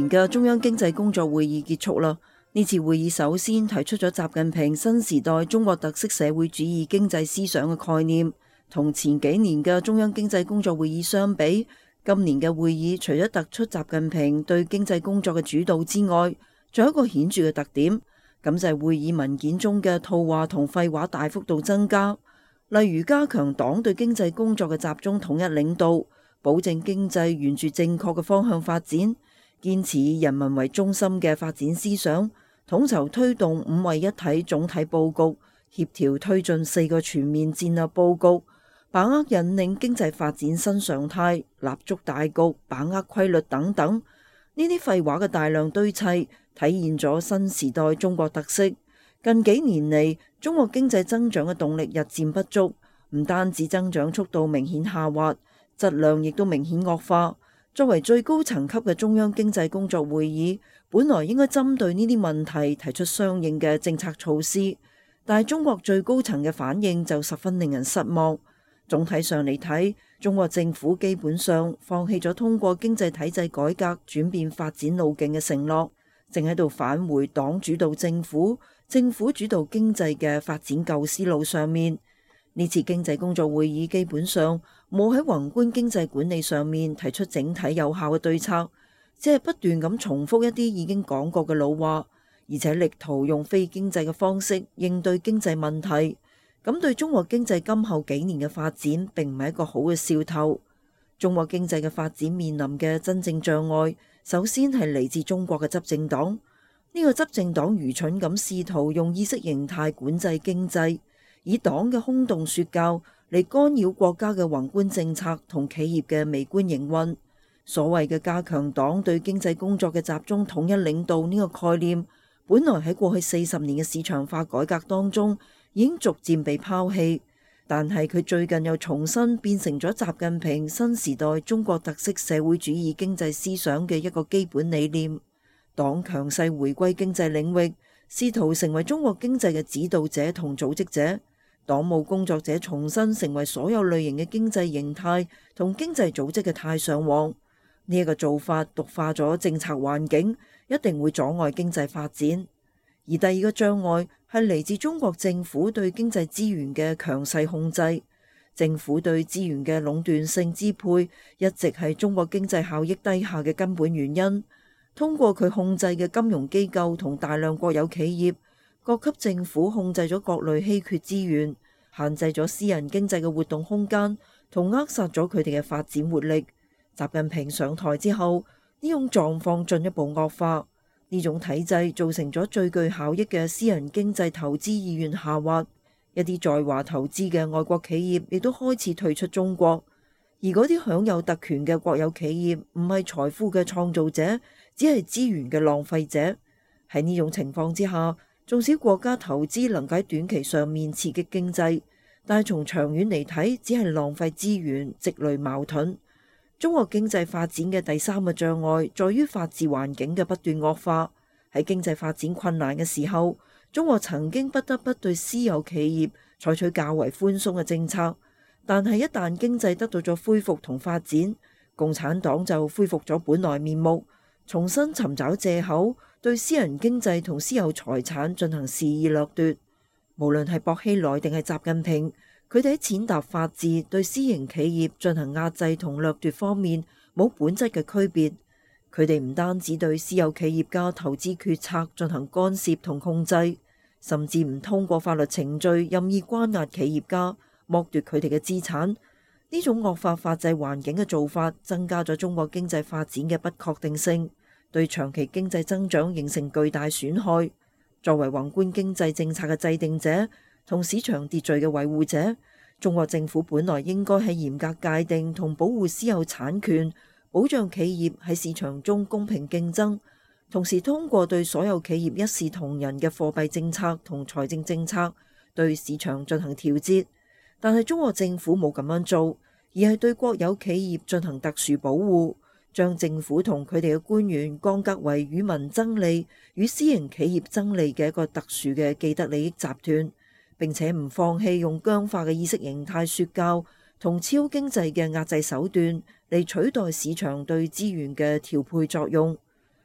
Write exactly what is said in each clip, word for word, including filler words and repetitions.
年嘅中央經濟工作會議結束啦。呢次會議首先提出咗習近平新時代中國特色社會主義經濟思想嘅概念。同前幾年嘅中央經濟工作會議相比，今年嘅會議除咗突出習近平對經濟工作嘅主導之外，仲有一個顯著嘅特點，咁就係會議文件中嘅套話同廢話大幅度增加。例如加強黨對經濟工作嘅集中統一領導，保證經濟沿住正確嘅方向發展，堅持以人民為中心嘅發展思想，統籌推動五位一體總體佈局，協調推進四個全面戰略佈局，把握引領經濟發展新常態，立足大局，把握規律等等。呢啲廢話嘅大量堆砌，體現咗新時代中國特色。近幾年嚟，中國經濟增長嘅動力日漸不足，唔單止增長速度明顯下滑，質量亦都明顯惡化。作為最高層級嘅中央經濟工作會議，本來應該針對呢啲問題提出相應嘅政策措施，但係中國最高層嘅反應就十分令人失望。總體上嚟睇，中國政府基本上放棄咗通過經濟體制改革轉變發展路徑嘅承諾，正喺度返回黨主導政府、政府主導經濟嘅發展舊思路上面。呢次經濟工作會議基本上冇喺宏觀經濟管理上面提出整體有效嘅對策，只係不斷咁重複一啲已經講過嘅老話，而且力圖用非經濟嘅方式應對經濟問題。咁對中國經濟今後幾年嘅發展並唔係一個好嘅兆頭。中國經濟嘅發展面臨嘅真正障礙，首先係嚟自中國嘅執政黨。呢個執政黨愚蠢咁試圖用意識形態管制經濟，以黨嘅空洞說教嚟干擾國家嘅宏觀政策同企業嘅微觀營運。所謂嘅加強黨對經濟工作嘅集中統一領導呢個概念，本來喺過去四十年嘅市場化改革當中已經逐漸被拋棄，但係佢最近又重新變成咗習近平新時代中國特色社會主義經濟思想嘅一個基本理念。黨強勢回歸經濟領域，試圖成為中國經濟嘅指導者同組織者。黨務工作者重新成為所有類型嘅經濟形態同經濟組織嘅太上皇。呢一個做法毒化咗政策環境，一定會阻礙經濟發展。而第二個障礙係嚟自中國政府對經濟資源嘅強勢控制。政府對資源嘅壟斷性支配一直係中國經濟效益低下嘅根本原因。通過佢控制嘅金融機構同大量國有企業，各級政府控制咗各類稀缺資源，限制咗私人經濟嘅活動空間，同扼殺咗佢哋嘅發展活力。習近平上台之後，呢種狀況進一步惡化。呢種體制造成咗最具效益嘅私人經濟投資意願下滑，一啲在華投資嘅外國企業亦都開始退出中國，而嗰啲享有特權嘅國有企業唔係財富嘅創造者，只係資源嘅浪費者。喺呢種情況之下，縱使國家投資能夠喺短期上面刺激經濟，但係從長遠嚟睇，只係浪費資源，積累矛盾。中國經濟發展嘅第三個障礙在於法治環境嘅不斷惡化。喺經濟發展困難嘅時候，中國曾經不得不對私有企業採取較為寬鬆嘅政策，但係一旦經濟得到咗恢復同發展，共產黨就恢復咗本來面目，重新尋找借口，對私人經濟同私有財產進行肆意掠奪。無論係薄熙來定係習近平，佢哋喺踐踏法治、對私營企業進行壓制同掠奪方面冇本質嘅區別。佢哋唔單止對私有企業家投資決策進行干涉同控制，甚至唔通過法律程序任意關押企業家，剝奪佢哋嘅資產。呢種惡化法制環境嘅做法，增加咗中國經濟發展嘅不確定性，對長期經濟增長形成巨大損害。作為宏觀經濟政策嘅制定者同市場秩序嘅維護者，中國政府本來應該喺嚴格界定同保護私有產權，保障企業喺市場中公平競爭，同時通過對所有企業一視同仁嘅貨幣政策同財政政策對市場進行調節。但係中國政府冇咁樣做，而係對國有企業進行特殊保護，將政府同佢哋嘅官員降格為與民爭利、與私營企業爭利嘅一個特殊嘅既得利益集團，並且唔放棄用僵化嘅意識形態說教同超經濟嘅壓制手段嚟取代市場對資源嘅調配作用。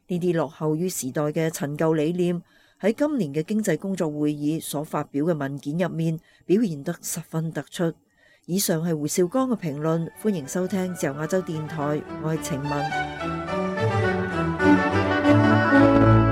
呢啲落後於時代嘅陳舊理念喺今年嘅經濟工作會議所發表嘅文件入面表現得十分突出。以上係胡兆江嘅評論，歡迎收聽自由亞洲電台，我係程雯。